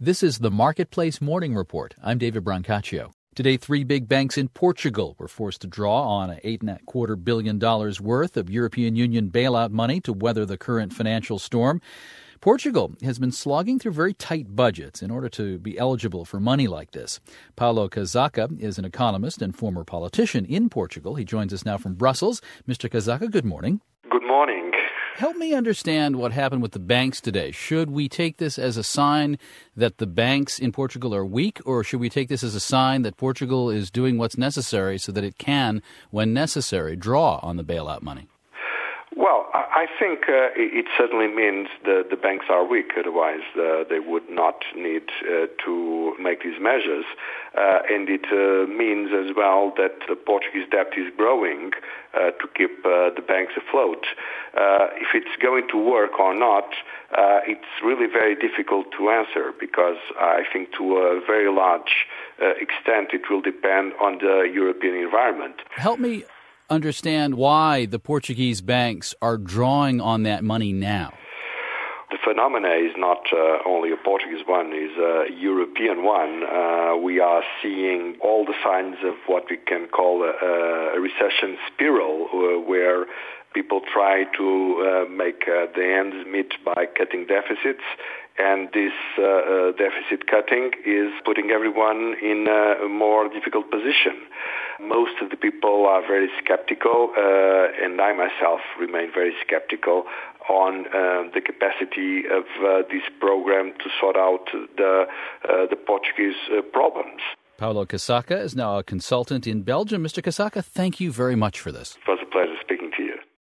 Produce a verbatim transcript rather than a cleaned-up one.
This is the Marketplace Morning Report. I'm David Brancaccio. Today, three big banks in Portugal were forced to draw on eight and a quarter billion dollars worth of European Union bailout money to weather the current financial storm. Portugal has been slogging through very tight budgets in order to be eligible for money like this. Paulo Casaca is an economist and former politician in Portugal. He joins us now from Brussels. Mister Casaca, good morning. Good morning. Help me understand what happened with the banks today. Should we take this as a sign that the banks in Portugal are weak, or should we take this as a sign that Portugal is doing what's necessary so that it can, when necessary, draw on the bailout money? Well, I think uh, it certainly means that the banks are weak. Otherwise, uh, they would not need uh, to make these measures. Uh, and it uh, means as well that the Portuguese debt is growing uh, to keep uh, the banks afloat. Uh, if it's going to work or not, uh, it's really very difficult to answer because I think to a very large uh, extent it will depend on the European environment. Help me understand why the Portuguese banks are drawing on that money now. The phenomena is not uh, only a Portuguese one, it's a European one. Uh, we are seeing all the signs of what we can call a, a recession spiral, uh, where people try to uh, make uh, the ends meet by cutting deficits, and this uh, uh, deficit cutting is putting everyone in a more difficult position. Most of the people are very skeptical, uh, and I myself remain very skeptical on uh, the capacity of uh, this program to sort out the, uh, the Portuguese uh, problems. Paulo Casaca is now a consultant in Belgium. Mister Casaca, thank you very much for this. It was